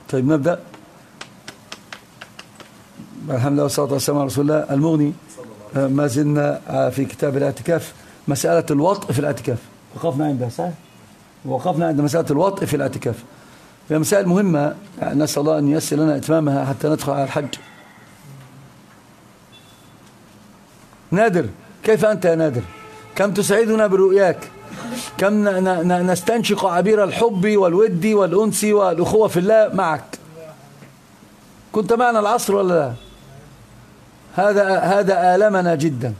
طيب نبدأ. الحمد لله والصلاة والسلام على رسول الله. المغني. ما زلنا في كتاب الاعتكاف، مسألة الوطء في الاعتكاف وقفنا عندها، صح؟ وقفنا عند مسألة الوطء في الاعتكاف. هي مسائل مهمة، نسأل الله أن ييسر لنا إتمامها حتى ندخل على الحج. نادر، كيف أنت يا نادر؟ كم تسعدنا برؤياك، كم نستنشق عبير الحب والود والأنس والأخوة في الله معك. كنت معنا العصر ولا لا؟ هذا آلمنا جدا.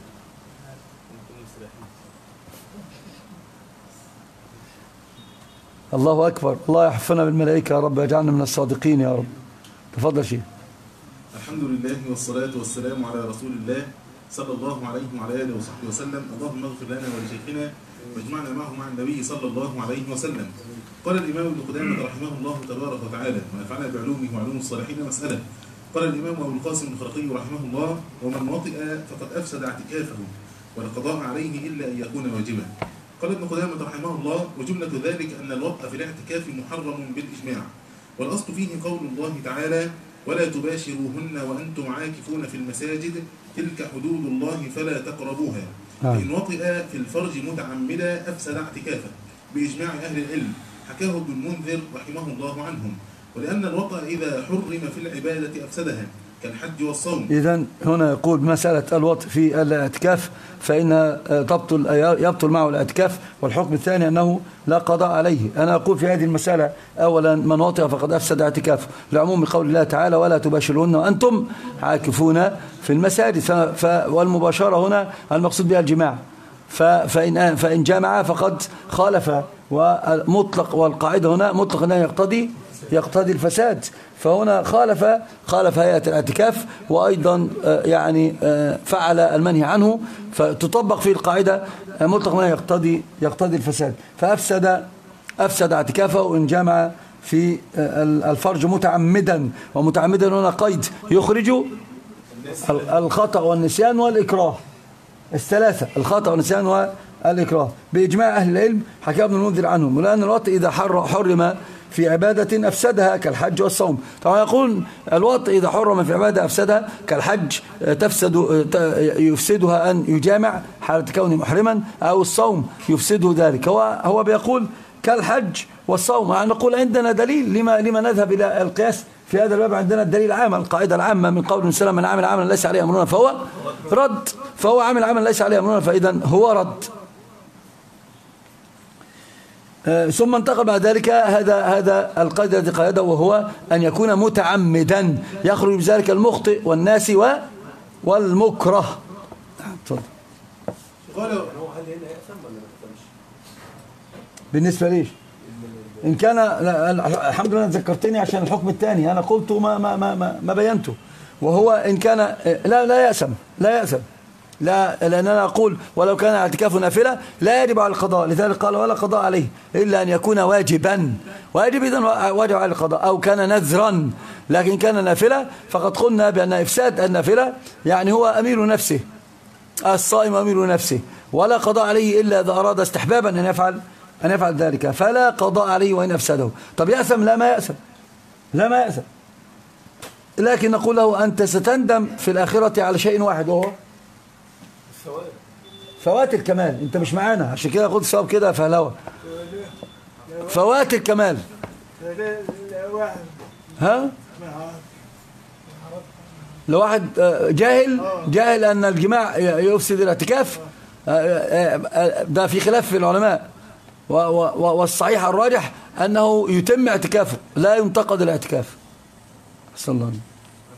الله أكبر، الله يحفظنا بالملائكة يا رب، يجعلنا من الصادقين يا رب. تفضل شيخ. الحمد لله والصلاة والسلام على رسول الله صلى الله عليه وعلى آله وصحبه وسلم. اللهم اغفر لنا ولشيخنا واجمعنا معه مع النبي صلى الله عليه وسلم. قال الإمام ابن قدامة رحمه الله تبارك وتعالى ونفعنا بعلومه وعلوم الصالحين مسألة. قال الإمام أبو القاسم الخرقي رحمه الله: ومن وطئ فقد أفسد اعتكافه ولا قضاء عليه إلا أن يكون واجبا. قال ابن قدامة رحمه الله: وجملة ذلك أن الوطء في الاعتكاف محرم بالإجماع، والأصل فيه قول الله تعالى: ولا تباشروهن وأنتم عاكفون في المساجد تلك حدود الله فلا تقربوها. فإن وطئ في الفرج متعمدا أفسد اعتكافه بإجماع أهل العلم، حكاه ابن المنذر رحمه الله عنهم. ولأن الوطأ إذا حرم في العبادة أفسدها كالحج والصوم. إذن هنا يقول مسألة الوطء في الاعتكاف فإن يبطل معه الاعتكاف، والحكم الثاني أنه لا قضاء عليه. أنا أقول في هذه المسألة: أولا، من وطئ فقد أفسد اعتكافه لعموم قول الله تعالى: ولا تباشرون وأنتم عاكفون في المساجد. والمباشرة هنا المقصود بها الجماع، فإن جامع فقد خالف، ومطلق، والقاعدة هنا مطلق أنه يقتضي الفساد، فهنا خالف هيئة الاعتكاف، وأيضا يعني فعل المنهي عنه، فتطبق فيه القاعدة مطلق أنه يقتضي الفساد، فأفسد اعتكافه وإن جامع في الفرج متعمدا. ومتعمدا هنا قيد يخرج الخطأ والنسيان والإكراه، الثلاثة: الخطأ والنسيان والإكراه، بإجماع أهل العلم، حكى ابن المنذر عنهم. ولأن الوطء إذا حرم في عبادة أفسدها كالحج والصوم. طبعا يقول الوطء إذا حرم في عبادة أفسدها كالحج، يفسدها أن يجامع حالة كونه محرما، أو الصوم يفسده ذلك. هو بيقول كالحج والصوم. يعني نقول عندنا دليل لما نذهب إلى القياس في هذا الباب. عندنا الدليل العام، القاعدة العامة من قول سلم: من عمل عملا ليس عليه أمرنا فهو رد. فهو عمل عملا ليس عليه أمرنا، فإذا هو رد. ثم انتقل بعد ذلك هذا القيد الذي قيده، وهو أن يكون متعمدا، يخرج بذلك المخطئ والناسي والمكره. تفضل. قال هو هل هنا يأثم ولا ما يأثمش؟ بالنسبة ليش؟ إن كان الحمد لله ذكرتني عشان الحكم الثاني أنا قلت ما بينته، وهو إن كان لا يأثم، لا، لأننا أقول ولو كان اعتكاف نافلة لا يجب على القضاء، لذلك قال: ولا قضاء عليه إلا أن يكون واجبا. واجب إذن واجب على القضاء، أو كان نذرا. لكن كان نافلة فقد قلنا بأن إفساد النافلة يعني هو أمير نفسه، الصائم أمير نفسه، ولا قضاء عليه إلا إذا أراد استحبابا أن يفعل ذلك، فلا قضاء عليه وإن أفسده. طب يأثم؟ لا، ما يأثم، لكن نقول له: أنت ستندم في الآخرة على شيء واحد، وهو فوات الكمال. انت مش معانا، عشان كده قلت صواب كده فهلوه. فوات الكمال. لو واحد جاهل ان الجماع يفسد الاعتكاف، ده في خلاف في العلماء، والصحيح الراجح انه يتم اعتكافه، لا ينتقد الاعتكاف. صلى الله عليه وسلم.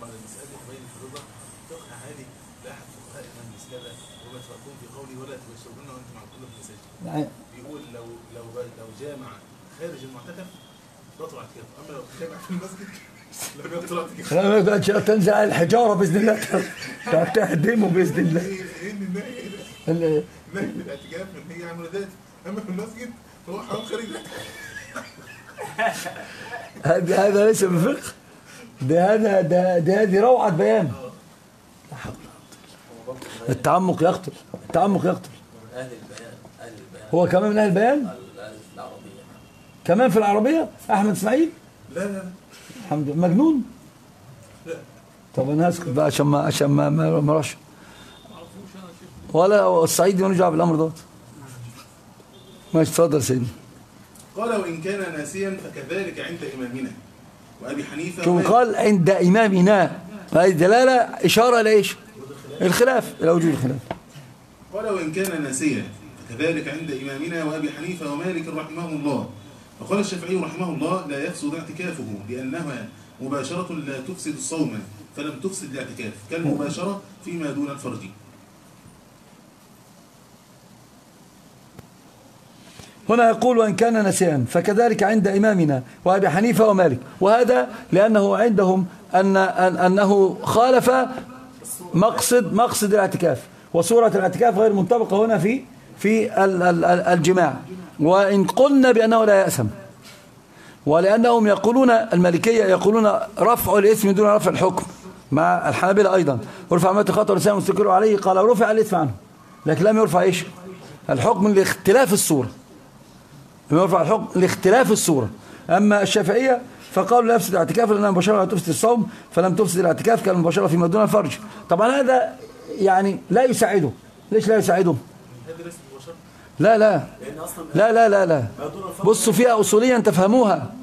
بيقول لو جامع خارج المعتكف بطل اعتكاف، اما لو جامع في المسجد لم يبطل اعتكاف. لا، ما يقدرش تنزع الحجاره باذن الله، تهدمه باذن الله. نهي الاعتكاف من هي عمل ذات، اما في المسجد فهو حرام خارج الاعتكاف. هذا ليس بفقه، ده هذه روعه بيان. التعمق يقتل. هو كمان من أهل البيان؟ كمان في العربية؟ أحمد إسماعيل؟ لا الحمد لله. مجنون؟ طب انا هسكت بقى عشان ما راش ولا الصعيدي مالوش دعوه بالامر دوت. ماشي اتفضل سيدي. قال وإن كان ناسيا فكذلك عند إمامنا وأبي حنيفة. شوف قال عند إمامنا، هذه دلالة إشارة لإيش؟ الخلاف، إلى وجود الخلاف. قال وإن كان ناسيا فكذلك عند إمامنا وأبي حنيفة ومالك رحمه الله. وقال الشافعي رحمه الله لا يفسد اعتكافه لأنها مباشرة لا تفسد الصوم فلم تفسد الاعتكاف كالمباشرة فيما دون الفرج. هنا يقول وإن كان نسيان فكذلك عند إمامنا وأبي حنيفة ومالك، وهذا لأنه عندهم أنه خالف مقصد الاعتكاف، وصورة الاعتكاف غير منطبقة هنا في الجماع. وإن قلنا بأنه لا يأثم، ولأنهم يقولون المالكية يقولون رفع الإثم دون رفع الحكم، مع الحنابلة أيضا رفع ما تخاطر الإنسان مستقر عليه، قال رفع الإثم عنه لكن لم يرفع إيش؟ الحكم لاختلاف الصورة، لم يرفع الحكم لاختلاف الصورة. أما الشافعية فقالوا لا يفسد الاعتكاف لأنها مباشرة لا تفسد الصوم فلم تفسد الاعتكاف كالمباشرة فيما دون الفرج. طبعا هذا يعني لا يساعده. ليش لا يساعده؟ لا لا لا لا لا لا بصوا فيها أصوليا تفهموها.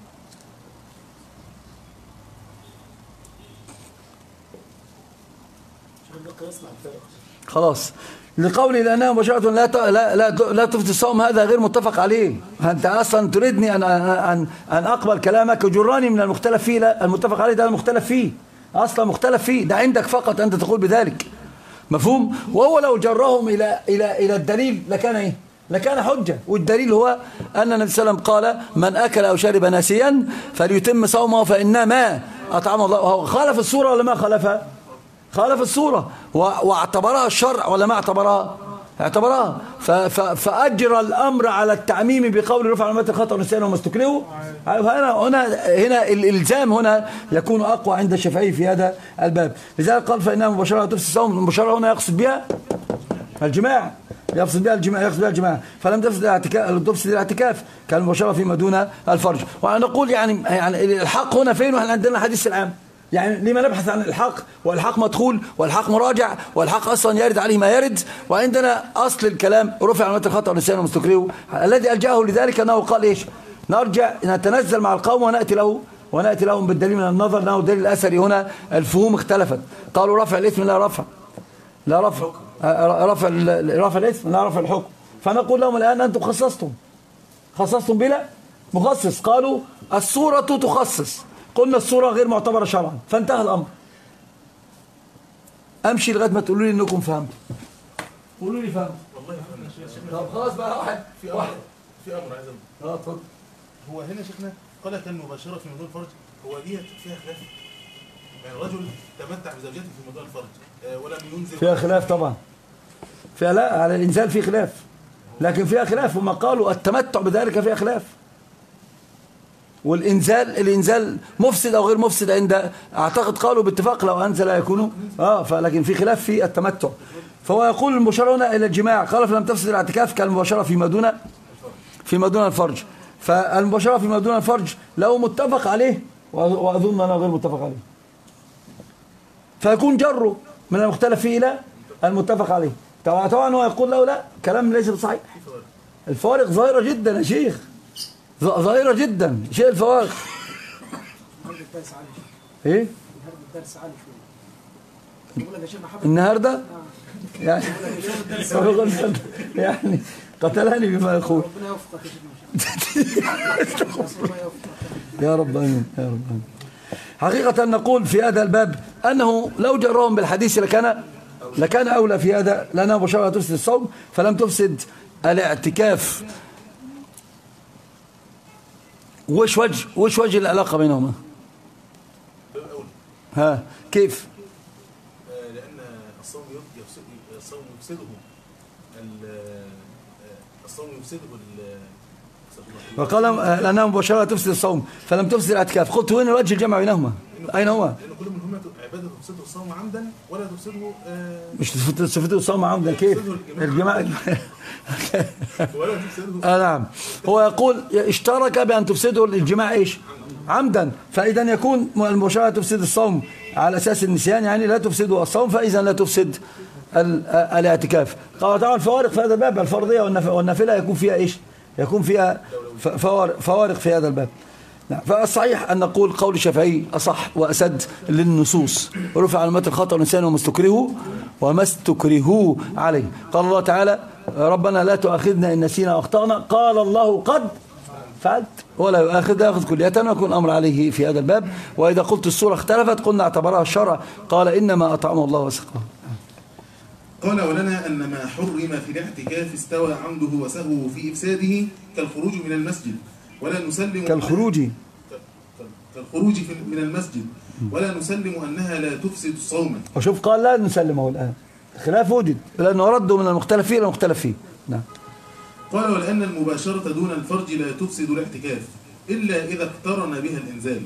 خلاص لقولي لأنها مباشرة لا تفسد الصوم، هذا غير متفق عليه. أنت أصلا تريدني أن أقبل كلامك وجراني من المختلف فيه. لا، المتفق عليه ده المختلف فيه، أصلا مختلف فيه، ده عندك فقط أنت تقول بذلك. مفهوم؟ وهو لو جرهم إلى الدليل لكان إيه؟ لكان حجة. والدليل هو أن النبي صلى الله عليه وسلم قال من أكل أو شرب ناسيا فليتم صومه فإنما أطعمه الله. خالف الصورة ولا ما خالفها؟ خالف الصورة واعتبرها الشرع ولا ما اعتبرها؟ اعتبرها. فأجرى الأمر على التعميم بقول رفع علامات الخطأ والنسيان وما استكرهوا. هنا الإلزام هنا يكون أقوى عند الشافعي في هذا الباب. لذلك قال فإنها مباشرة تفسد الصوم. المباشرة هنا يقصد بها الجماع، يقصد بها الجماع فلم تفسد الاعتكاف كالمباشرة فيما دون الفرج. ونقول يعني الحق هنا فين؟ واحنا عندنا حديث العام. يعني لما نبحث عن الحق؟ والحق مدخول والحق مراجع والحق أصلا يرد عليه ما يرد. وعندنا أصل الكلام رفع علامات الخطأ والنسيان ومستكرهه. الذي ألجأه لذلك أنه قال إيش؟ نرجع نتنزل مع القوم ونأتي لهم بالدليل من النظر. أنه الدليل الأثري هنا الفهوم اختلفت. قالوا رفع الإثم لا رفع الإثم لا رفع الحكم. فنقول لهم الآن أنتم خصصتم بلا مخصص. قالوا الصورة تخصص، قلنا الصورة غير معتبرة شرعا، فانتهى الأمر. أمشي لغاية ما تقولوا لي إنكم فهمتوا. قولوا لي فهمتوا. والله فهمنا. طب خلاص بقى واحد في أمر عايز أقول. اتفضل. هو هنا شيخنا قال كان مباشرة في موضوع الفرج، هو ديت فيها خلاف. يعني رجل تمتع بزوجته في موضوع الفرج ولم ينزل. فيها خلاف طبعا. فيها لا على الإنزال فيه خلاف، لكن فيها خلاف. وما قالوا التمتع بذلك فيها خلاف. والإنزال مفسد أو غير مفسد عند أعتقد قالوا باتفاق لو أنزل يكونوا فلكن في خلاف في التمتع. فهو يقول المباشرة هنا إلى الجماع. قال فلم تفسد الاعتكاف كالمباشرة فيما دون الفرج. فالمباشرة فيما دون الفرج لو متفق عليه وأظن أنه غير متفق عليه، فيكون جره من المختلف فيه إلى المتفق عليه. طبعا هو يقول له لا، كلام ليس بصحيح. الفوارق ظاهرة جدا يا شيخ، ظاهرة جدا. شيء الفوارق ايه النهارده يعني قتلاني بما يقول. يا رب امين يا رب امين. حقيقة نقول في هذا الباب أنه لو جرهم بالحديث لكان أولى في هذا، لأنها مباشرة تفسد الصوم فلم تفسد الاعتكاف. وش وجه العلاقة بينهما؟ ها كيف؟ لأن الصوم يفسده وقال لأنها مباشرة تفسد الصوم فلم تفسد الاعتكاف. قلت وين الوجه الجمع بينهما؟ أين هو؟ لأن كل منهما عبادة تفسده الصوم عمدا ولا تفسده مش تفسده الصوم عمدا. كيف؟ ولا تفسده. نعم. هو يقول اشترك بأن تفسده الجماع إيش؟ عمدا. فإذا يكون المباشرة تفسد الصوم على أساس النسيان، يعني لا تفسده الصوم، فإذا لا تفسد الاعتكاف. قال طبعا الفوارق في هذا الباب، الفرضية والنافلة يكون فيها إيش؟ يكون فيها فوارق في هذا الباب. نعم. فالصحيح أن نقول قول الشافعي أصح وأسد للنصوص. رفع عن أمة الخطأ والنسيان وما استكرهوا عليه. قال الله تعالى ربنا لا تؤاخذنا إن نسينا وأخطأنا، قال الله قد فعلت ولا يأخذ كلية، ويكون الأمر عليه في هذا الباب. وإذا قلت الصورة اختلفت قلنا اعتبرها الشرع، قال إنما أطعمه الله وسقاه. قال ولنا أن ما حرم في الاعتكاف استوى عمده وسهوه في إفساده كالخروج من المسجد، ولا نسلم كالخروج من المسجد ولا نسلم أنها لا تفسد الصوم. وشوف قال لا نسلمه الآن، خلاف وجد لأنه رده من المختلف فيه إلى المختلف فيه. نعم. قال ولأن المباشرة دون الفرج لا تفسد الاعتكاف إلا إذا اقترن بها الإنزال.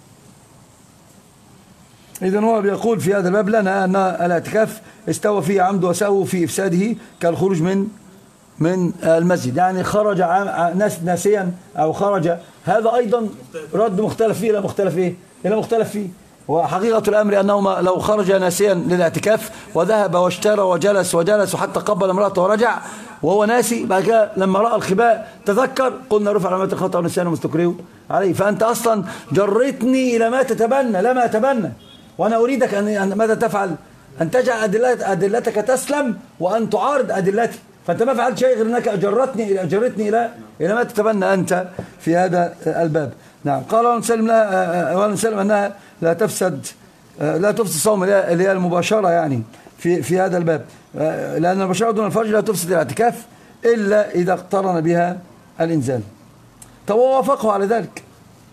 إذن هو بيقول في هذا الباب لنا أن الاعتكاف استوى فيه عمد وسهو في إفساده كالخروج من المسجد، يعني خرج ناسيا أو خرج، هذا أيضا رد مختلف فيه إلى مختلف إيه؟ إلى مختلف فيه. وحقيقة الأمر أنه لو خرج ناسيا للاعتكاف وذهب واشترى وجلس وحتى قبل امرأته ورجع وهو ناسي، بعد كده لما رأى الخباء تذكر، قلنا رفع علامات الخطأ والنسيان ومستكرهه عليه. فأنت أصلا جرتني إلى ما تتبنى لما أتبنى، وأنا أريدك أن ماذا تفعل؟ أن تجعل أدلتك تسلم وأن تعارض أدلتي، فأنت ما فعلت شيء غير أنك جرتني إلى ما تتبنى أنت في هذا الباب. نعم. قال ونسلم أنها لا تفسد الصوم، اللي هي المباشرة يعني في هذا الباب، لأن المباشرة دون الفرج لا تفسد الاعتكاف إلا إذا اقترن بها الإنزال. طب ووافقه على ذلك،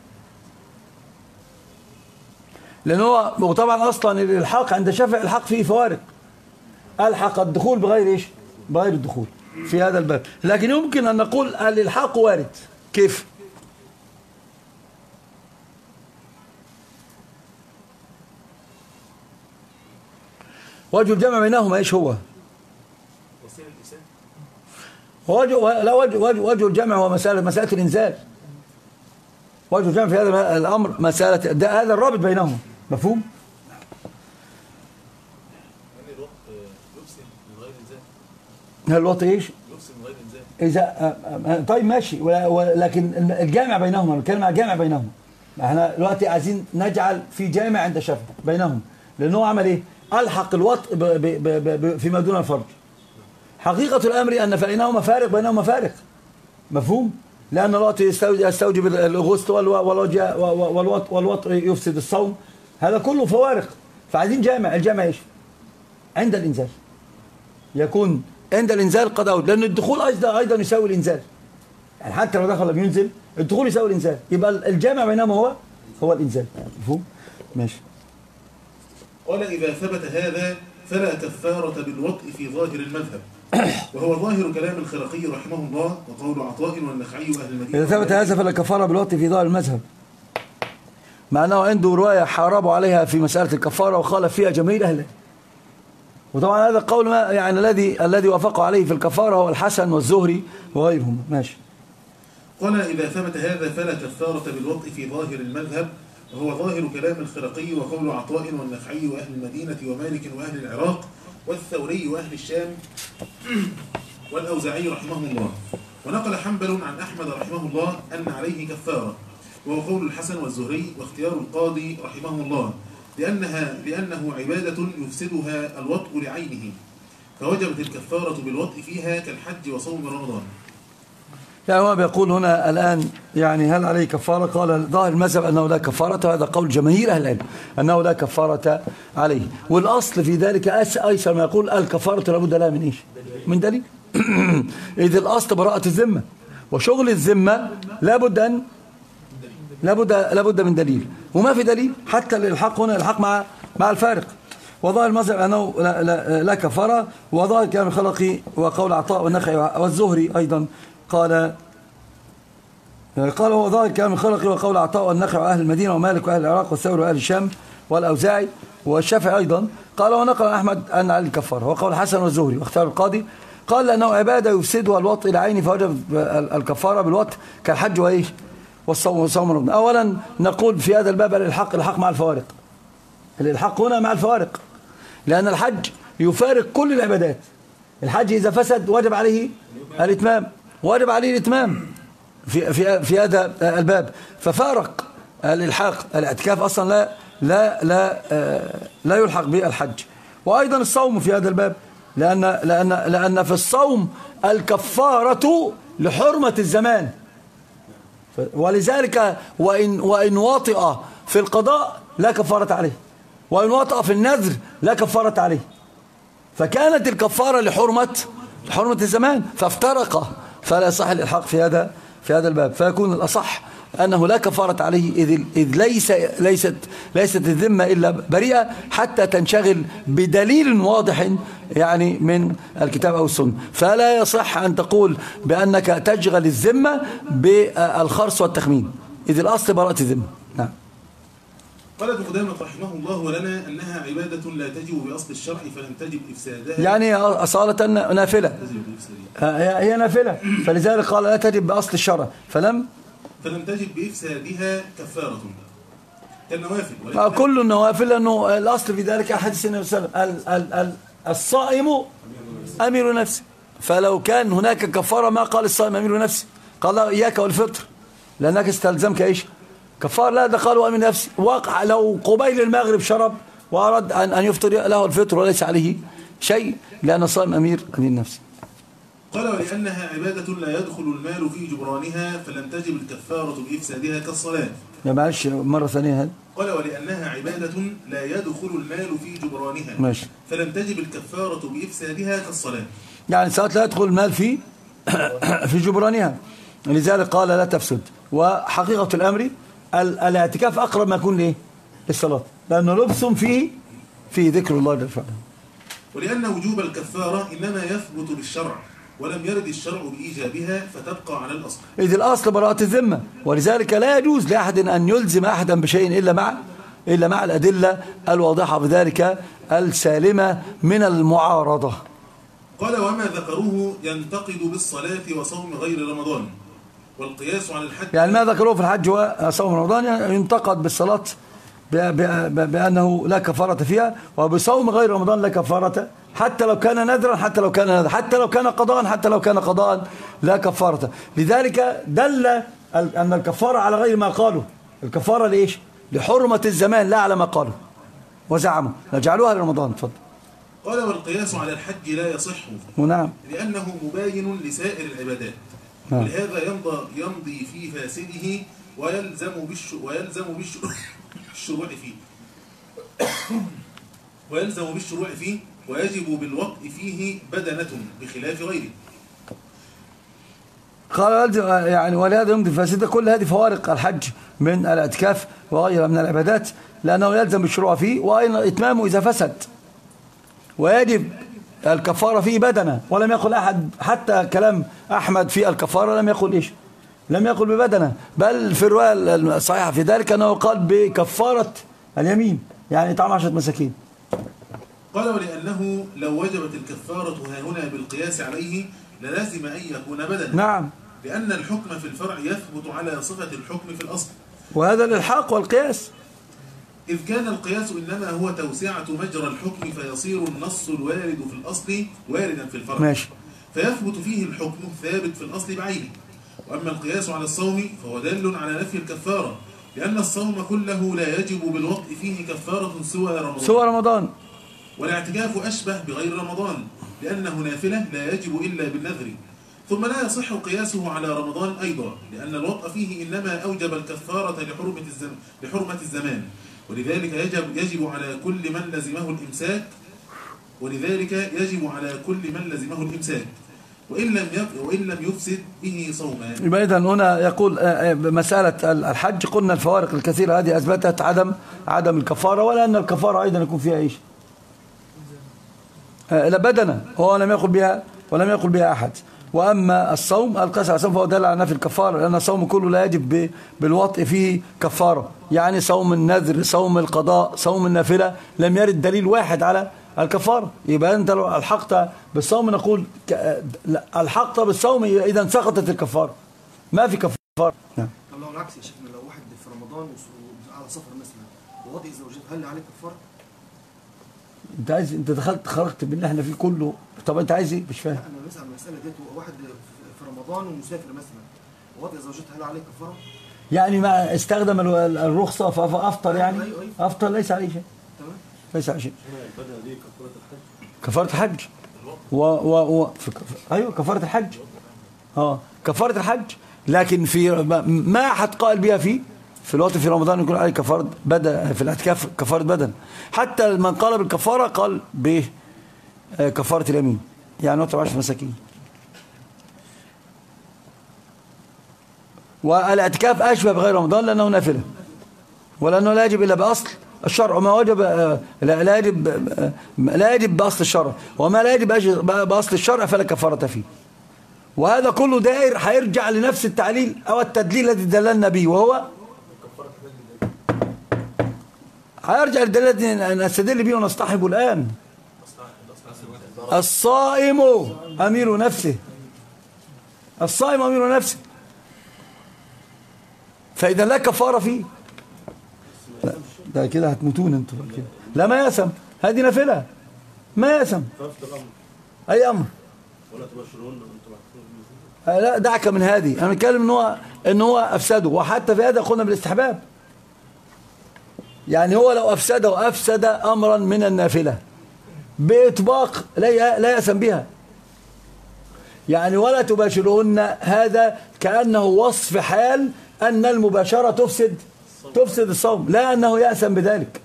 لأنه وطبعا أصلا الإلحاق عند الشافعي الحق فيه فوارق، ألحق الدخول بغير إيش؟ بغير الدخول في هذا الباب. لكن يمكن أن نقول الإلحاق وارد. كيف؟ وجه الجمع بينهما ايش هو؟ وجه الجمع هو مسألة الإنزال. وجه الجمع في هذا الأمر مسألة هذا الرابط بينهما، مفهوم؟ هل الوطء ايش؟ إذا طيب ماشي، ولكن الجامع بينهما، الكلمة عن الجامع بينهما. احنا دلوقتي عايزين نجعل في جامع عند الشافعي بينهم، لأنه عمل ايه؟ ألحق الوطء فيما دون الفرج. حقيقة الأمر أن بينهما فارق، مفهوم؟ لأن الوطء يستوجب الغسل والوطء يفسد الصوم، هذا كله فوارق. فعايزين جامع، الجامع ايش؟ عند الإنزال، يكون عند الإنزال قد أود، لأن الدخول أيضا يساوي الإنزال، يعني حتى لو دخل لم ينزل الدخول يساوي الإنزال، يبقى الجامع بينهما هو الإنزال، مفهوم؟ ماشي. قال إذا ثبت هذا فلا كفارة بالوطء في ظاهر المذهب، وهو ظاهر كلام الخرقي رحمه الله وقول عطاء والنخعي وأهل المدينة. إذا ثبت هذا فلا كفارة بالوطء في ظاهر المذهب، مع أنه عنده رواية حاربوا عليها في مسألة الكفارة وخالف فيها جماهير أهله. وطبعا هذا القول يعني الذي وافقوا عليه في الكفارة هو الحسن والزهري وغيرهم. ماشي. قال إذا ثبت هذا فلا كفارة بالوطء في ظاهر المذهب، وهو ظاهر كلام الخرقي وقول عطاء والنخعي وأهل المدينة ومالك وأهل العراق والثوري وأهل الشام والأوزاعي رحمه الله. ونقل حنبل عن أحمد رحمه الله أن عليه كفارة، وهو قول الحسن والزهري واختيار القاضي رحمه الله، لأنه عبادة يفسدها الوطء لعينه، فوجبت الكفارة بالوطء فيها كالحج وصوم رمضان. يعني هو بيقول هنا الآن يعني هل عليه كفارة؟ قال ظاهر المذهب أنه لا كفارة، وهذا قول جماهير أهل العلم أنه لا كفارة عليه. والأصل في ذلك أيسر ما يقول الكفارة لابد لها من إيش؟ من دليل. إذ الأصل براءة الذمة، وشغل الذمة لابد من دليل، وما في دليل حتى الإلحاق هنا الحق مع الفارق. وظاهر المذهب أنه لا كفارة، وظاهر كلام الخلقي وقول عطاء والنخعي والزهري أيضا قال هو ظاهر كلام الخلقي وقول عطاء والنخعي وأهل المدينة ومالك وأهل العراق والثوري وأهل الشام والأوزاعي والشافعي أيضا قال. ونقل أحمد أن عليه الكفارة، وقول الحسن والزهري واختار القاضي قال لأنه عبادة يفسدها الوطء العيني فوجب الكفارة بالوطء كالحج وإيش والصوم رمضان. أولا نقول في هذا الباب الإلحاق مع الفوارق. الإلحاق هنا مع الفوارق، لأن الحج يفارق كل العبادات. الحج إذا فسد وجب عليه الإتمام، وجب عليه الإتمام في هذا الباب، ففارق الإلحاق. الاعتكاف أصلا لا يلحق به الحج. وأيضا الصوم في هذا الباب، لأن في الصوم الكفارة لحرمة الزمان، ولذلك وإن وطئ في القضاء لا كفارة عليه، وإن وطئ في النذر لا كفارة عليه. فكانت الكفارة لحرمة الزمان فافترق، فلا يصح الإلحاق في هذا الباب. فيكون الأصح أنه لا كفارة عليه، إذ ليست الذمة إلا بريئة حتى تنشغل بدليل واضح يعني من الكتاب أو السنة. فلا يصح أن تقول بأنك تشغل الذمة بالخرص والتخمين، إذ الأصل براءة الذمة. نعم. قال ابن قدامة رحمه الله: ولنا أنها عبادة لا تجب بأصل الشرع فلم تجب إفسادها، يعني أصالة نافلة، هي نافلة، فلذلك قال لا تجب بأصل الشرع فلم تجب بإفسادها كفارة كالنوافل. كل النوافل، لأنه الأصل في ذلك أحاديث النبي صلى الله عليه وسلم: الصائم أمير نفسه. فلو كان هناك كفارة ما قال الصائم أمير نفسه، قال إياك والفطر لأنك استلزمك إيش كفار. لا، ده قالوا أمير نفسه. وقع لو قبيل المغرب شرب وأراد أن يفطر له الفطر وليس عليه شيء، لأن الصائم أمير نفسه. قال: ولأنها عبادة لا يدخل المال في جبرانها فلم تجب الكفارة بإفسادها كالصلاة. معلش مرة ثانية هذا. قال: ولأنها عبادة لا يدخل المال في جبرانها ماشي. فلم تجب الكفارة بإفسادها كالصلاة. يعني ساعات لا يدخل المال في جبرانها، لذلك قال لا تفسد. وحقيقة الأمر الاعتكاف أقرب ما يكون للصلاة، لأنه لبس فيه ذكر الله جل وعلا. ولأن وجوب الكفارة إنما يثبت بالشرع ولم يرد الشرع بإيجابها فتبقى على الأصل، إذ الأصل براءة الذمة، ولذلك لا يجوز لأحد أن يلزم أحدا بشيء إلا مع الأدلة الواضحة بذلك السالمة من المعارضة. قال: وما ذكروه ينتقد بالصلاة وصوم غير رمضان، والقياس على الحج. يعني ما ذكروه في الحج وصوم رمضان ينتقد بالصلاة بأنه لا كفارة فيها، وبصوم غير رمضان لا كفارة، حتى لو كان نذرا، حتى لو كان قضاء لا كفارة. لذلك دل أن الكفارة على غير ما قالوا. الكفارة لإيش؟ لحرمة الزمان لا على ما قالوا وزعموا، نجعلوها لرمضان. تفضل. قال: والقياس على الحج لا يصح، ونعم، لأنه مباين لسائر العبادات، ولهذا يمضي في فاسده ويلزم بالشروع فيه ويجب بالوقت فيه بدنة بخلاف غيره. قال يعني ولهذا يمضي في فاسده. كل هذه فوارق الحج من الاعتكاف وغيرها من العبادات، لأنه يلزم بالشروع فيه وأيضا إتمامه إذا فسد، ويجب الكفارة فيه بدنة. ولم يقل أحد، حتى كلام أحمد في الكفارة لم يقل ببدنة، بل في الرواية الصحيحة في ذلك أنه قال بكفارة اليمين، يعني إطعام 10 مساكين. قال: ولأنه لو وجبت الكفارة هنا بالقياس عليه للازم أن يكون بدنة. نعم، لأن الحكم في الفرع يثبت على صفة الحكم في الأصل، وهذا الإلحاق والقياس، إذ كان القياس إنما هو توسعة مجرى الحكم فيصير النص الوارد في الأصل واردا في الفرع. ماشي. فيثبت فيه الحكم الثابت في الأصل بعينه. وأما القياس على الصوم فهو دال على نفي الكفارة، لأن الصوم كله لا يجب بالوقت فيه كفارة سوى رمضان. والاعتكاف أشبه بغير رمضان، لأنه نافلة لا يجب إلا بالنذر. ثم لا يصح قياسه على رمضان أيضا، لأن الوقت فيه إنما أوجب الكفارة لحرمة الزمان، ولذلك يجب على كل من لزمه الإمساك وإن لم يفسد به صوما. يبقى إذن هنا يقول مسألة الحج قلنا الفوارق الكثيرة هذه أثبتت عدم الكفارة، ولا أن الكفارة أيضا يكون فيها إيش؟ لا بدنة، هو ولم يقل بها أحد. وأما الصوم القياس على الصوم فهو دل على نفي الكفارة، لأن الصوم كله لا يجب بالوطء فيه كفارة، يعني صوم النذر، صوم القضاء، صوم النافلة لم يرد دليل واحد الكفارة. يبقى أنت لو ألحقت بالصوم نقول ألحقت بالصوم إذا سقطت الكفارة، ما في كفارة. طب لو العكس يا شيخنا، لو واحد في رمضان على سفر مثلا ووطئ زوجته، هل عليه كفارة؟ أنت دخلت خرجت باللي احنا فيه كله. طب أنت عايز إيه؟ مش فاهم. لا أنا بسأل المسألة ديت، واحد في رمضان ومسافر مثلا ووطئ زوجته، هل عليه كفارة؟ يعني ما استخدم الرخصة فأفطر يعني؟ أيوة. أفطر ليس عليه شيء. تمام. ليس عليه شيء. البدنة دي كفارة الحج. كفارة الحج. أيوه كفارة الحج. كفارة الحج. لكن في ما حد قائل بها في الوقت في رمضان يكون عليه كفارة بدن، في الاعتكاف كفارة بدن. حتى من قال بالكفارة قال بكفارة اليمين، يعني نطعم 10 مساكين. والاعتكاف أشبه بغير رمضان لأنه نافلة، ولأنه لا يجب إلا بأصل الشرع، وما وجب لا يجب بأصل الشرع، وما لا يجب بأصل الشرع فلا كفارة فيه. وهذا كله دائر هيرجع لنفس التعليل أو التدليل الذي دللنا به، وهو هيرجع للدليل الذي نستدل به ونصطحبه الآن. الصائم أمير نفسه. الصائم أمير نفسه، فإذا لا كفارة فيه لا، ده كده هتموتون انتوا كده. لا ما يسم، هذه نافلة ما يسم. أي أمر ولا تبشرون وانتم لا دعك من هذه. أنا بتكلم إن هو أفسده، وحتى في هذا قلنا بالاستحباب. يعني هو لو أفسده أفسد أمرا من النافلة بإطباق لا يسم بها. يعني ولا تباشرون هذا كأنه وصف حال أن المباشرة تفسد الصوم، لا أنه يأسم بذلك.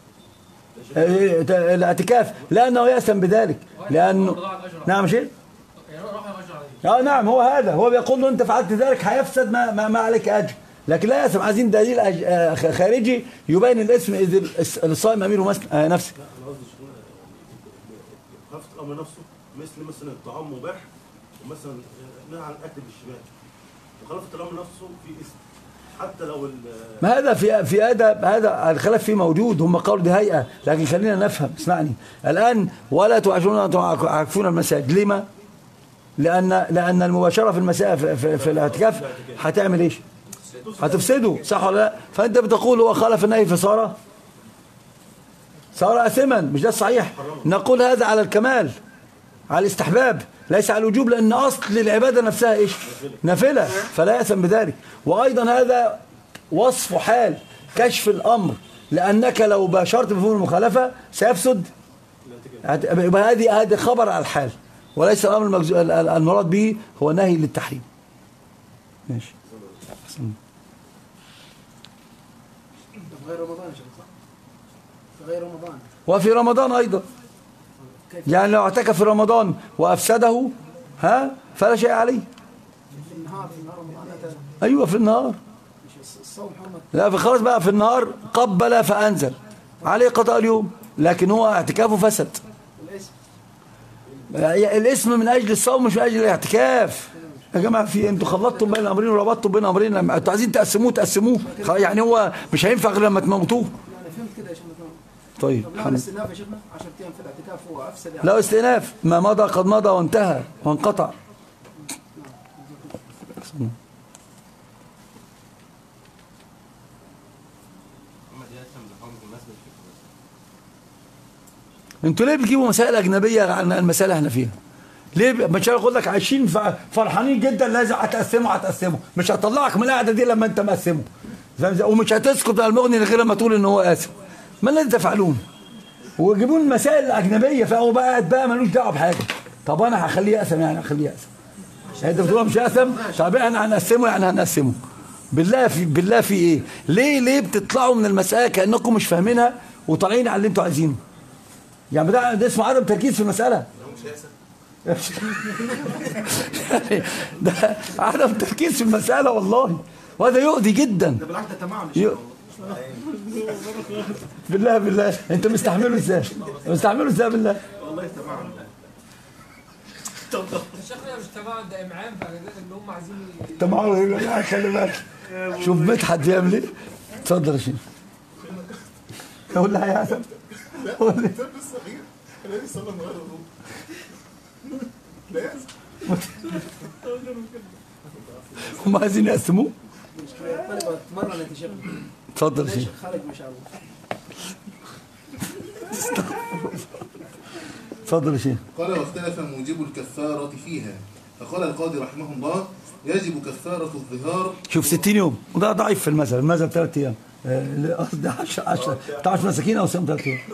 الاعتكاف لا أنه يأسم بذلك، لأنه نعم شيء نعم هو هذا هو بيقول له أنت فعلت ذلك هيفسد ما عليك أجر، لكن لا يأسم. عايزين دليل خارجي يبين الاسم إذ الصائم أمير نفسه. خافت الأمر نفسه مثل الطعام مباح، ومثلا نهى عن الأكل بالشمال، وخلافة الأمر نفسه في اسم حتى لو ما هذا في هذا الخلاف فيه موجود. هم قالوا دي هيئة، لكن خلينا نفهم. اسمعني الآن. ولا تعاشرون تعكفون المساجد. لما؟ لأن المباشرة في المساء في الاعتكاف هتعمل ايش؟ هتفسده، صح ولا لا؟ فأنت بتقول هو خالف النهي فصار أثما. مش ده الصحيح؟ نقول هذا على الكمال، على الاستحباب، ليس على الوجوب، لأن أصل العبادة نفسها إيش؟ نافلة، فلا يأثم بذلك. وأيضا هذا وصف حال كشف الأمر، لأنك لو باشرت بفهم المخالفة سيفسد. يبقى هذه خبر على الحال، وليس الأمر المراد به هو نهي للتحريم. ماشي. غير رمضان صح؟ في غير رمضان وفي رمضان أيضا. يعني لو اعتكف في رمضان وأفسده فلا شيء عليه. في النهار رمضان. أيوة في النهار. الصوم محمد. لا خلاص بقى في النهار قبل فأنزل عليه قضاء اليوم، لكن هو اعتكافه فسد. الاسم من أجل الصوم مش من أجل الاعتكاف. يا جماعة في انتوا خلطتم بين الأمرين وربطتم بين الأمرين. انتوا عايزين تقسموه يعني هو مش هينفع غير لما تموتوه. أنا فهمت كده يا شيخنا. طيب لا الاستئناف يا شيخنا 10 أيام في الاعتكاف هو أفسد يعني. لا استئناف، ما مضى قد مضى وانتهى وانقطع. انتوا ليه بتجيبوا مسائل أجنبية عن المسائل احنا فيها؟ ليه مش هقول لك عايشين فرحانين جدا لازم هتقسمه، مش هطلعك من القعده دي لما انت مقسمه، ومش هتسقط المغني غير لما تقول ان هو قاسم. ما الذي تفعلون؟ ويجيبون المسائل الاجنبيه، فهو بقى قاعد بقى ملوش دعوه بحاجه. طب انا هخليه يقسم، يعني هخليه يقسم. انت بتقول مش هقسم؟ طب احنا هنقسمه، يعني هنقسمه. بالله في ايه؟ ليه بتطلعوا من المساله كانكم مش فاهمينها وطالعين على اللي انتوا عايزينه؟ يعني ده اسمه عدم تركيز في المساله. يعني ده عدم تركيز في المسألة والله، وهذا يؤذي جدا. ده بالعكس ده تمام. بالله انت مستحمله ازاي؟ بالله؟ والله تمام. الشيخنا مش تمام، ده امعان في اجازات اللي هم عايزين تمام. خلي بالك، شوف مدحت بيعمل ايه. اتفضل يا شيخ. قول لي يا حسن، قول لي. النبي صلى الله عليه وسلم لا يأس. هم عايزين يقسموه. مرة نتشابه. اتفضل يا شيخ. خارج مش عارف. اتفضل يا شيخ. قال واختلف موجب الكفارة فيها، فقال القاضي رحمه الله يجب كفارة الظهار. شوف 60 يوم وده ضعيف في المذهب، المذهب 3 ايام. قصدي 10 مساكين او صيام 3 ايام.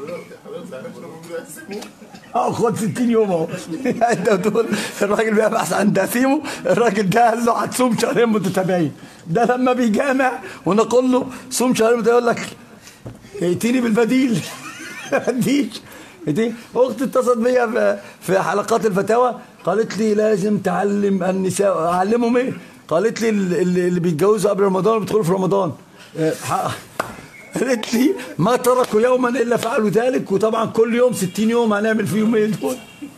خد 60 يوم اهو. انت بتقول الراجل بيبحث عن دسيمه، الراجل ده قال له هتصوم شهرين متتابعين. ده لما بيجامع ونقول له صوم شهرين متتابعين يقول لك ائتيني بالبديل. ما عنديش. اختي اتصلت بيا في حلقات الفتاوى قالت لي لازم تعلم النساء. اعلمهم ايه؟ قالت لي اللي بيتجوزوا قبل رمضان وبيدخلوا في رمضان. قالت لي ما تركوا يوما الا فعلوا ذلك، وطبعا كل يوم 60 يوم هنعمل فيهم ايه دول؟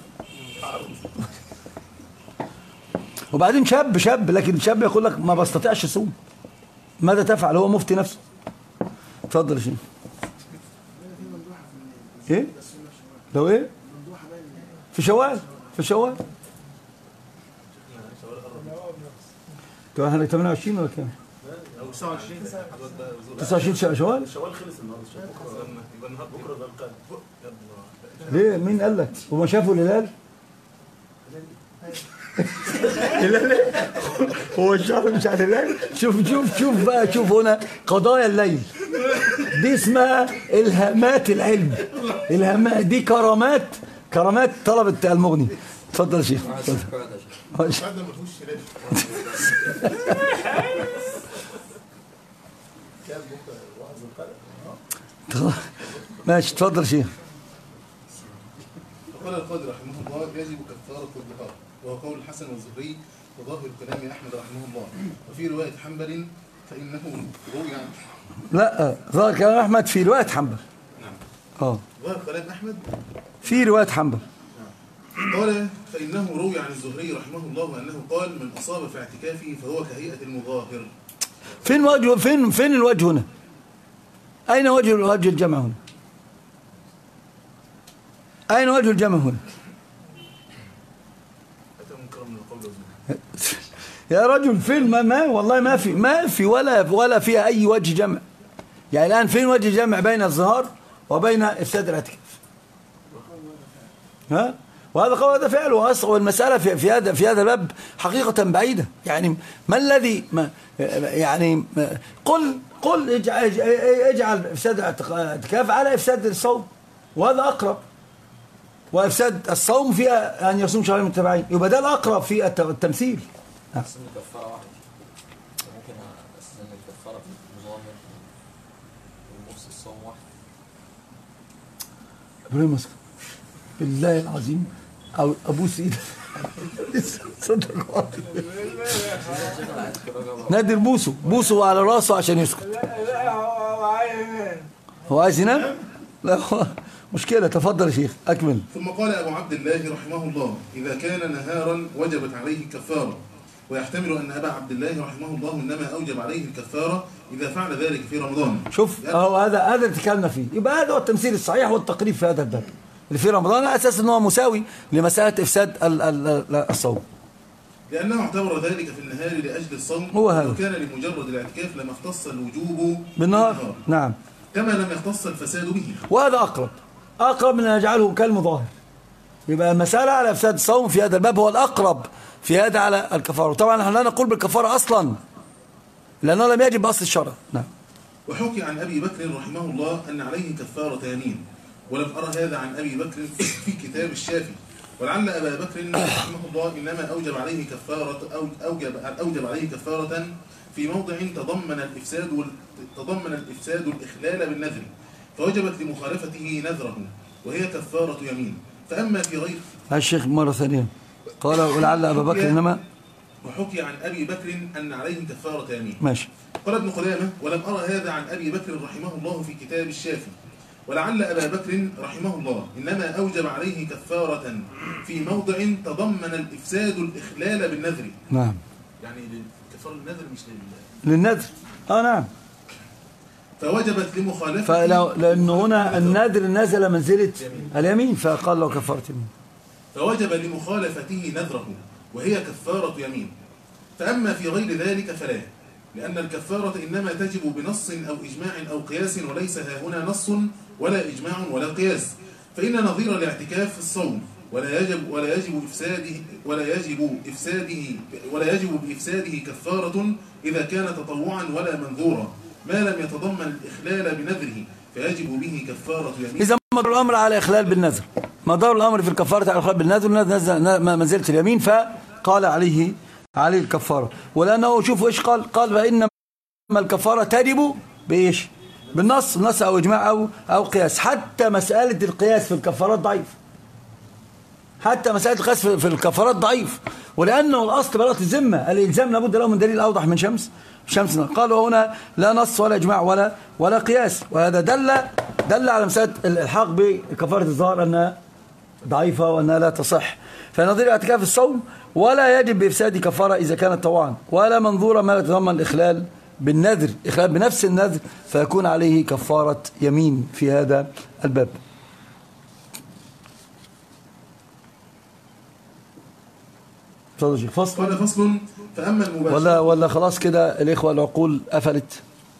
وبعدين شاب لكن شاب يقول لك ما بستطيعش اصوم. ماذا تفعل؟ هو مفتي نفسه. اتفضل يا شيخ. ايه؟ لو ايه؟ في شوال. تو احنا 28 ولا كام؟ او 29 29 شوال؟ الشوال خلص النهارده، يبقى النهارده بكره ده القادم. ليه؟ مين قال لك؟ هما شافوا الهلال؟ الهلال ايه؟ هو الشهر مش على الهلال؟ شوف بقى، شوف هنا قضايا الليل. دي اسمها الهامات العلم. الهامات دي كرامات طلبة المغني. اتفضل يا شيخ. هذا ما فيهوش شلال. ماشي اتفضل يا شيخ. وقال القاضي رحمه الله يجب كفارة الظهار، وهو قول الحسن والزهري وظاهر كلام احمد رحمه الله. وفي رواية حنبل فانه روي عنه. لا ظاهر كلام احمد في رواية حنبل. نعم. ظاهر كلام احمد في رواية حنبل. قال فإنه روي عن الزهري رحمه الله أنه قال من أصاب في اعتكافه فهو كهيئة المظاهر. فين الوجه هنا؟ أين وجه الجمع هنا؟ أين وجه الجمع هنا؟ يا رجل فين؟ ما والله ما في ولا فيها أي وجه جمع. يعني الآن فين وجه جمع بين الظهار وبين إفساد الاعتكاف؟ ها؟ وهذا قول هذا فعل، والمسألة في هذا الباب حقيقة بعيدة. يعني ما الذي يعني قل اجعل افساد الاعتكاف على افساد الصوم، وهذا اقرب. وافساد الصوم فيها ان يصوم شهرين متتابعين، يبقى ده الاقرب في التمثيل. أحسن الكفارة واحدة، ممكن أحسن الكفارة في المظاهر ونص الصوم واحد. ابراهيم مسك بالله العظيم او ابوس ايدك. صدق نادر بوسه على راسه عشان يسكت. هو عايز ينام؟ لا هو مشكلة. تفضل يا شيخ أكمل. ثم قال أبو عبد الله رحمه الله إذا كان نهارا وجبت عليه كفارة، ويحتمل أن أبا عبد الله رحمه الله إنما أوجب عليه الكفارة إذا فعل ذلك في رمضان. شوف أهو هذا اللي تكلمنا فيه. يبقى هذا هو التمثيل الصحيح والتقريب في هذا الباب اللي في رمضان، على أساس أنه مساوي لمسألة إفساد الصوم، لأنه اعتبر ذلك في النهار لأجل الصوم، هو هذا. وكان لمجرد الاعتكاف لما اختص الوجوب بالنهار. نعم. كما لم يختص الفساد به. وهذا أقرب من أن نجعله كالمظاهر. يبقى المسألة على إفساد الصوم في هذا الباب هو الأقرب في هذا على الكفارة. طبعا نحن لا نقول بالكفارة أصلا لأنه لم يجب بأصل الشرع. نعم. وحكي عن أبي بكر رحمه الله أن عليه كفارة يمين، ولم أرى هذا عن أبي بكر في كتاب الشافعي، ولعل أبا بكر رحمه الله إنما أوجب عليه كفارة في موضع تضمن الإفساد الإخلال بالنذر، فوجبت لمخالفته نذره وهي كفارة يمين. فأما في غير الشيخ مرة ثانية قال ولعل أبا بكر إنما وحكي عن أبي بكر أن عليه كفارة يمين. ماشي. قال ابن قدامة ولم أرى هذا عن أبي بكر رحمه الله في كتاب الشافعي، ولعل أبا بكر رحمه الله إنما أوجب عليه كفارة في موضع تضمن الإفساد الإخلال بالنذر. نعم. يعني كفارة النذر مش للنذر. نعم. فوجبت لمخالفته لأنه هنا النادر نزل منزلة اليمين فقال له كفارة يمين. فوجب لمخالفته نذره وهي كفارة يمين. فأما في غير ذلك فلا، لأن الكفارة إنما تجب بنص أو إجماع أو قياس، وليس هنا نص ولا إجماع ولا قياس. فإن نظير الاعتكاف في الصوم ولا يجب بإفساده كفارة إذا كان تطوعا ولا منذورا ما لم يتضمن الإخلال بنذره، فيجب به كفارة يمين. إذا مدار الأمر على إخلال بالنذر، مدار الأمر في الكفارة على إخلال بالنذر، نزل منزلة اليمين فقال عليه الكفارة. ولأنه شوفوا إيش قال فإنما الكفارة تجب بإيش؟ بالنص، نص أو إجماع أو قياس. حتى مسألة القياس في الكفارات ضعيف، حتى مسألة القياس في الكفارات ضعيف، ولأنه الأصل براءة الذمة، الإلزام لابد له من دليل أوضح من شمس. قالوا هنا لا نص ولا إجماع ولا قياس، وهذا دل على مسألة الإلحاق بكفارة الظهر أنها ضعيفة وأنها لا تصح. فنظير اعتكاف الصوم ولا يجب بإفساد كفارة إذا كانت طوعا ولا منظورة ما لا يتضمن الإخلال بالنذر، إخلال بنفس النذر، فيكون عليه كفارة يمين في هذا الباب. فصل. قال فصل فأما المباشرة ولا خلاص كده الإخوة العقول قفلت.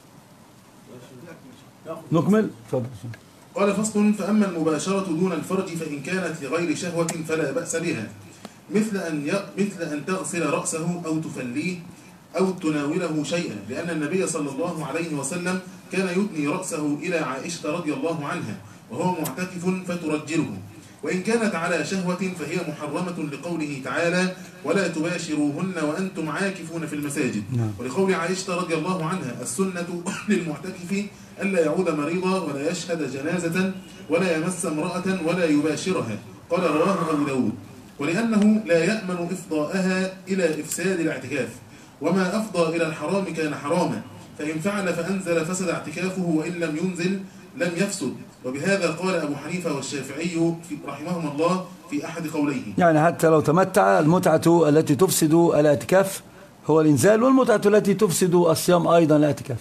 نكمل. قال فصل فأما المباشرة دون الفرج فإن كانت لغير شهوة فلا بأس بها، مثل أن تغسل رأسه أو تفليه أو تناوله شيئا، لأن النبي صلى الله عليه وسلم كان يدني رأسه إلى عائشة رضي الله عنها وهو معتكف فترجله. وإن كانت على شهوة فهي محرمة لقوله تعالى ولا تباشروهن وأنتم عاكفون في المساجد، ولقول عائشة رضي الله عنها السنة للمعتكف ألا يعود مريضا ولا يشهد جنازة ولا يمس امرأة ولا يباشرها. قال رواه أبو داود. ولأنه لا يأمن إفضاءها إلى إفساد الاعتكاف، وما أفضى إلى الحرام كان حراما، فإن فعل فأنزل فسد اعتكافه، وإن لم ينزل لم يفسد. وبهذا قال أبو حنيفة والشافعي رحمهم الله في أحد قوليه. يعني حتى لو تمتع، المتعة التي تفسد الاعتكاف هو الإنزال، والمتعة التي تفسد الصيام أيضا الاعتكاف.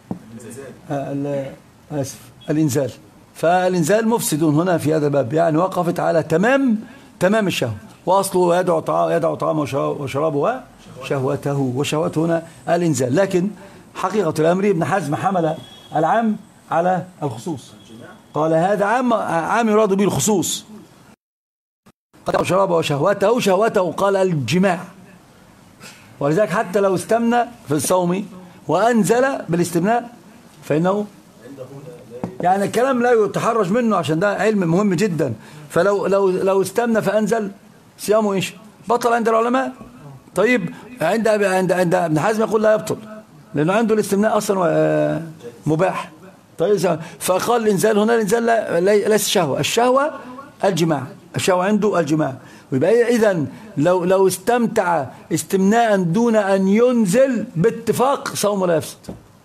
الإنزال. فالإنزال مفسد هنا في هذا الباب، يعني وقفت على تمام الشهوة، وأصله يدعو طعامه وشرابه وشهوته هنا الإنزال. لكن حقيقة الأمر ابن حزم حمل العام على الخصوص، قال هذا عام يراد به الخصوص، قال شرابه وشهوته قال الجماع. ولذلك حتى لو استمنى في الصوم وأنزل بالاستمناء فإنه يعني الكلام لا يتحرج منه، عشان ده علم مهم جدا. فلو استمنى فأنزل صيامه ايش؟ بطل عند العلماء. طيب عند ابن حزم يقول لا يبطل، لأنه عنده الاستمناء أصلا مباح. طيب فقال الإنزال هنا، الإنزال ليس شهوة، الشهوة الجماع، الشهوة عنده الجماع. ويبقى إذن لو استمتع استمناء دون أن ينزل باتفاق صومه لا يفسد.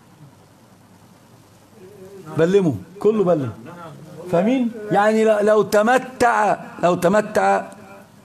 بلمه كله بلم، فاهمين؟ يعني لو تمتع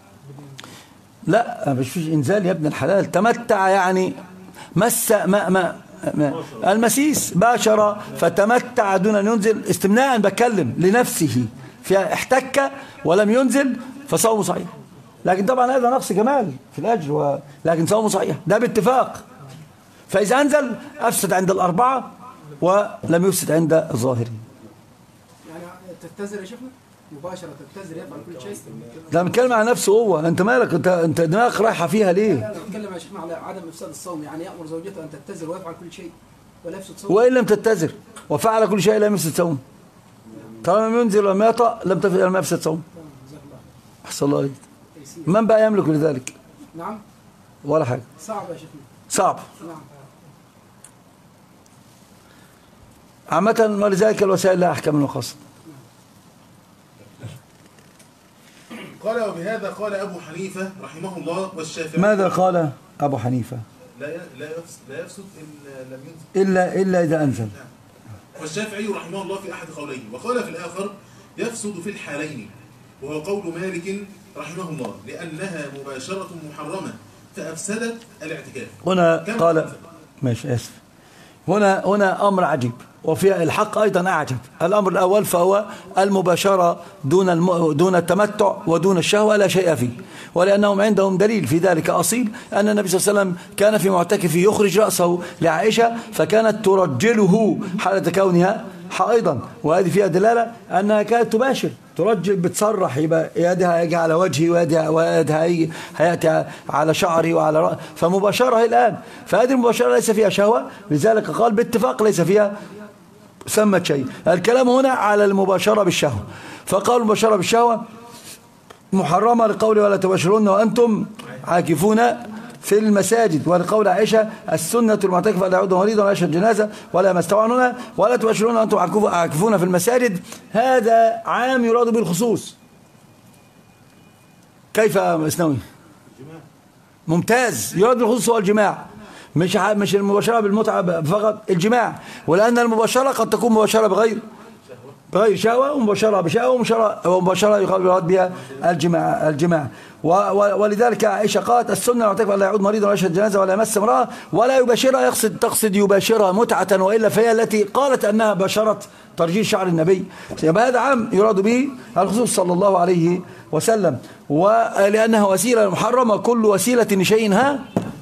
لا مش فيش إنزال يا ابن الحلال. تمتع يعني مس ما المسيس باشر فتمتع دون أن ينزل استمناء، بكلم لنفسه فيها احتك ولم ينزل فصومه صحيح. لكن طبعا هذا نقص جمال في الأجر، لكن صومه صحيح ده باتفاق. فإذا أنزل أفسد عند الأربعة ولم يفسد عند الظاهرين. يعني تتزر يا شيخنا مباشرة، تتزر يفعل كل شيء. ده بنتكلم على نفسه هو، انت مالك؟ انت دماغك رايحه فيها ليه؟ لا بتكلم يا شيخنا على عدم افساد الصوم، يعني يأمر زوجته ان تتزر ويفعل كل شيء ولا يفسد صوم. وان لم تتزر وفعل كل شيء لا يفسد صوم، طالما ينزل ولم يطأ لم يفسد صوم. احسن الله عليك. من بقى يملك لذلك؟ نعم ولا حاجه. صعب يا شيخنا، صعب. نعم. عامة ولذلك الوسائل لها احكام المقاصد. قال وبهذا قال أبو حنيفة رحمه الله والشافعي. ماذا قال أبو حنيفة؟ لا يفسد إن لم ينزل إلا إذا أنزل. والشافعي رحمه الله في أحد قوليه. وقال في الآخر يفسد في الحالين، وهو قول مالك رحمه الله، لأنها مباشرة محرمة فأفسدت الاعتكاف. هنا قال ماشي آسف، هنا أمر عجيب، وفي الحق أيضا أعجب. الأمر الأول فهو المباشرة دون التمتع ودون الشهوة لا شيء فيه، ولأنهم عندهم دليل في ذلك أصيل أن النبي صلى الله عليه وسلم كان في معتكفه يخرج رأسه لعائشة فكانت ترجله حالة كونها حائضا، وهذه فيها دلالة أنها كانت تباشر ترجل بتصرح، يبقى يدها يجي على وجهي ويدها هيأتي على شعري وعلى رأسي، فمباشرة الآن، فهذه المباشرة ليس فيها شهوة، لذلك قال باتفاق ليس فيها سمت شيء. الكلام هنا على المباشرة بالشهوة، فقال المباشرة بالشهوة محرمة لقوله ولا تباشرون وأنتم عاكفون في المساجد، ولقول عائشة السنة المعتكف لا يعود مريضا ولا يشهد جنازة ولا يمستوعنون ولا تباشرون وأنتم عاكفون في المساجد. هذا عام يراد به الخصوص. كيف يا اسنوي؟ ممتاز، يراد بالخصوص هو الجماع، مش المباشرة بالمتعة فقط، الجماع، ولأن المباشرة قد تكون مباشرة بغير شهوة، ومباشرة بشهوة، ومباشرة يراد بها الجماع. ولذلك عائشة قالت السنة المعتكف لا يعود مريضا ولا يشهد جنازة ولا يمس امرأة ولا يباشرها، تقصد يباشرها متعة، وإلا فهي التي قالت أنها باشرت ترجيل شعر النبي، يبقى هذا عام يراد به الخصوص صلى الله عليه وسلم، ولأنها وسيلة محرمة، كل وسيلة لشيء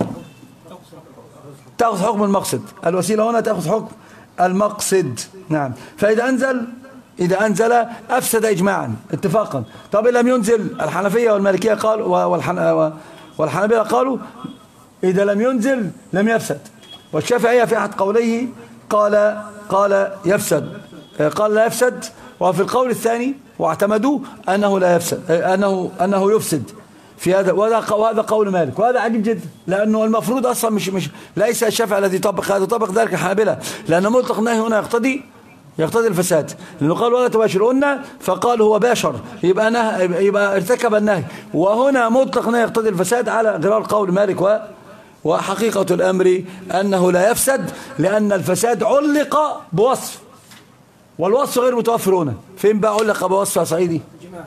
تأخذ حكم المقصد، الوسيلة هنا تأخذ حكم المقصد. نعم، فإذا أنزل أفسد إجماعا اتفاقا. طب إن لم ينزل، الحنفية والمالكية قالوا والحنابلة قالوا إذا لم ينزل لم يفسد، والشافعية في أحد قوليه قال يفسد، قال لا يفسد، وفي القول الثاني واعتمدوا أنه لا يفسد، أنه يفسد في هذا، وهذا قول مالك، وهذا عجيب جدا، لأنه المفروض أصلا مش ليس الشافعي الذي طبق هذا، طبق ذلك الحنابلة، لأن مطلق النهي هنا يقتضي الفساد، لأنه قال ولا تباشرون فقال هو باشر، يبقى ارتكب النهي، وهنا مطلق النهي يقتضي الفساد على غرار قول مالك، وحقيقة الأمر أنه لا يفسد، لأن الفساد علق بوصف، والوصف غير متوفر هنا. فين بقى علق بوصف يا صعيدي؟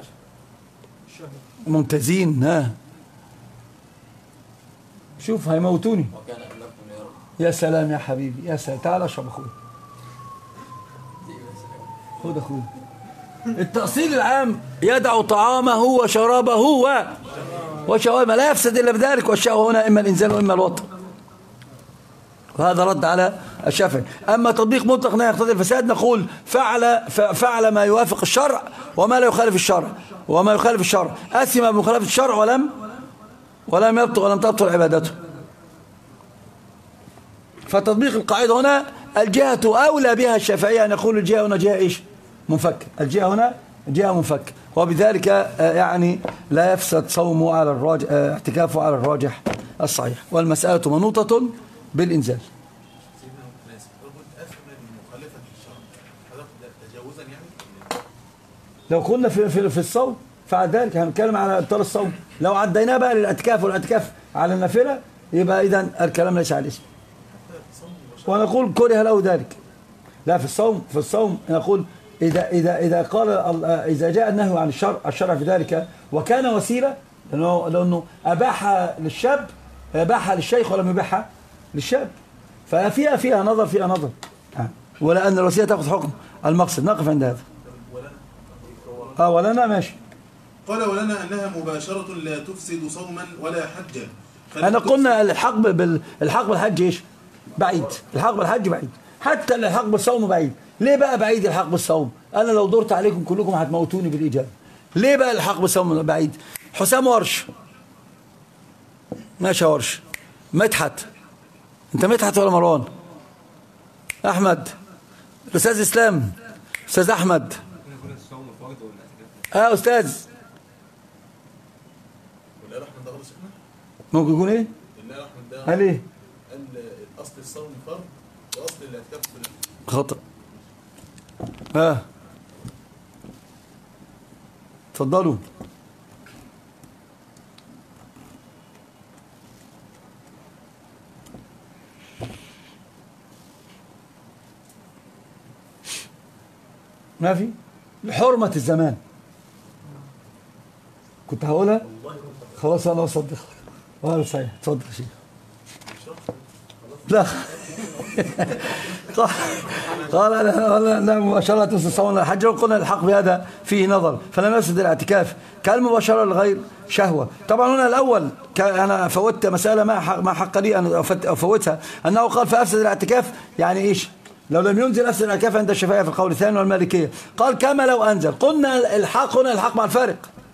ممتازين. ها شوف هيموتوني. يا سلام يا حبيبي، يا سلام، تعال اشرب اخوي، خد اخوي. التأصيل العام يدع طعامه وشرابه وشوامه لا يفسد الا بذلك، والشهوة هنا اما الانزال واما الوطء، وهذا رد على الشافعي. اما تطبيق مطلق نهي يقتضي الفساد، نقول فعل ما يوافق الشرع وما لا يخالف الشرع، وما يخالف الشرع أثم بمخالفة الشرع ولم تبطل عبادته. فتطبيق القاعدة هنا الجهة أولى بها الشافعية أن يقول الجهة هنا جهة إيش؟ منفك، الجهة هنا جهة منفك، وبذلك يعني لا يفسد صومه على الراجح، اعتكافه على الراجح الصحيح، والمسألة منوطة بالإنزال. لو قلنا في الصوم فعل ذلك، هنتكلم على ابطال الصوم، لو عديناه بقى للاعتكاف والاعتكاف على النافله يبقى اذا الكلام ليس على الاسم، ونقول كره له ذلك. لا، في الصوم نقول اذا جاء النهي عن الشرع في ذلك وكان وسيله، لانه اباح للشاب، اباح للشيخ ولم يباح للشاب، فيها نظر ولان الوسيله تاخذ حكم المقصد. نقف عند هذا. ولنا ماشي. قال ولنا أنها مباشرة لا تفسد صوما ولا حجا. أنا قلنا الحق بالحج إيش؟ بعيد. الحق بالحج بعيد، حتى الحق بالصوم بعيد. ليه بقى بعيد الحق بالصوم؟ أنا لو دورت عليكم كلكم هتموتوني بالإجابة. ليه بقى الحق بالصوم بعيد؟ حسام ورش، ماشي ورش، مدحت، أنت مدحت ولا مروان؟ أحمد، الأستاذ إسلام، أستاذ أحمد، أستاذ ممكن يكون إيه؟ هل إيه؟ أصل الصوم فرض وأصل الاعتكاف خطأ. تفضلوا. ما في لحرمة الزمان، كنت هقولها خلاص انا اصدق. صحيح، اتفضل يا شيخ. لا قال لا مباشرة تفسد الصوم ولا الحج. قلنا الحق بهذا فيه نظر، فلم يفسد الاعتكاف كالمباشرة لغير شهوة. طبعا هنا الأول أنا فوتت مسألة ما حق لي أن أفوتها، أنه قال فأفسد الاعتكاف يعني إيش؟ لو لم ينزل أفسد الاعتكاف عند الشافعية في القول الثاني والمالكية. قال كما لو أنزل. قلنا الحق هنا الحق مع الفارق.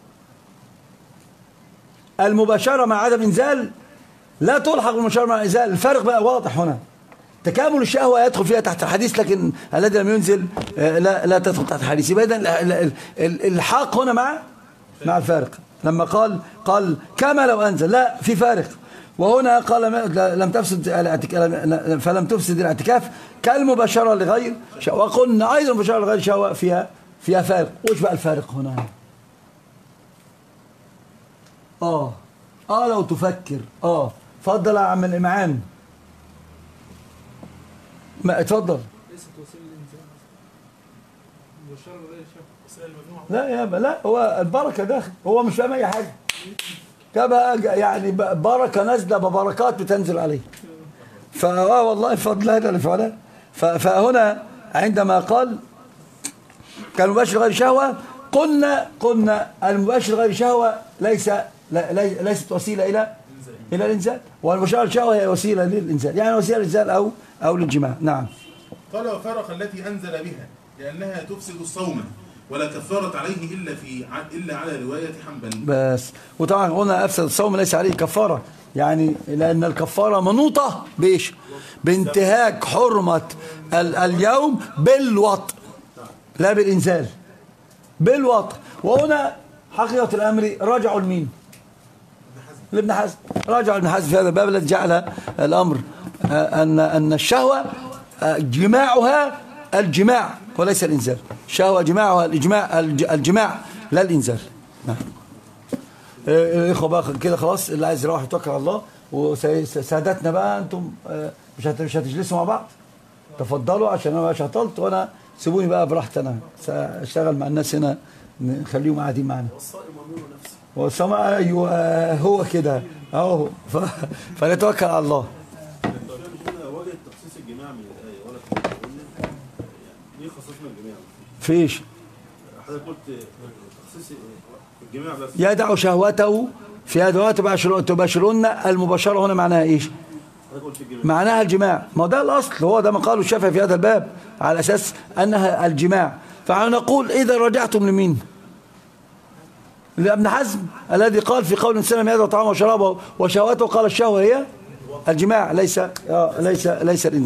المباشرة مع عدم إنزال لا تلحق بالمباشرة مع الإنزال. الفارق بقى واضح هنا. تكامل الشهوة يدخل فيها تحت الحديث، لكن الذي لم ينزل لا تدخل تحت الحديث. يبقى إذن الحق هنا مع الفارق. لما قال كما لو أنزل، لا في فارق. وهنا قال لم تفسد فلم تفسد الاعتكاف كالمباشرة لغير شهوة. وقلنا أيضا المباشرة لغير شهوة فيها فارق. وش بقى الفارق هنا؟ لو تفكر فضل يا عم الإمعان. ما اتفضل. ليست وسيله للانسان مباشره غير شهوه، وسائل الممنوعه. لا يا لا، هو البركة داخل، هو مش فاهم أي حاجة. كما يعني بركة نازلة ببركات بتنزل عليه. والله فضل هذا اللي فعله. فهنا عندما قال كان مباشر غير شهوة، قلنا المباشر غير شهوة ليست وسيلة إلى الإنزال، والمباشرة الشهوة هي وسيلة للإنزال، يعني وسيلة للإنزال أو للجماع. نعم. قال وفرق التي أنزل بها لأنها تفسد الصوم ولا كفارة عليه إلا على رواية حنبل. بس وطبعا قلنا أفسد الصوم ليس عليه كفارة، يعني لأن الكفارة منوطة بإيش؟ بانتهاك حرمة اليوم بالوطء لا بالإنزال، بالوطء. وهنا حقيقة الأمر رجعوا لمين؟ لابن حزم. رجعوا ابن حزم في هذا الباب الذي جعل الأمر أن الشهوة جماعها الجماع وليس الإنزال. الشهوة جماعها الجماع لا الإنزال. نعم. إخوة بقى كده خلاص، اللي عايز يروح يتوكل على الله. وسادتنا بقى أنتم مش هتجلسوا مع بعض، تفضلوا عشان أنا بقى شطلت، وأنا سيبوني بقى براحتي، أنا سأشتغل مع الناس هنا نخليهم قاعدين معنا. والصائم أيوه هو كده أهو. فنتوكل على الله. وجه تخصيص الجماع من الآية ولا ليه خصصنا الجماع؟ فيش حضرتك قلت تخصيص الجماع بس. يدع شهوته في هذا تباشرون. المباشرة هنا معناها إيش؟ معناها الجماع. ما هو ده الأصل، هو ده ما قاله الشافعي في هذا الباب على أساس أنها الجماع. فنقول إذا رجعتم لمين؟ لابن حزم الذي قال في قول الإنسان يدع طعامه وشرابه وشهوته، قال الشهوة هي الجماع ليس الإنسان.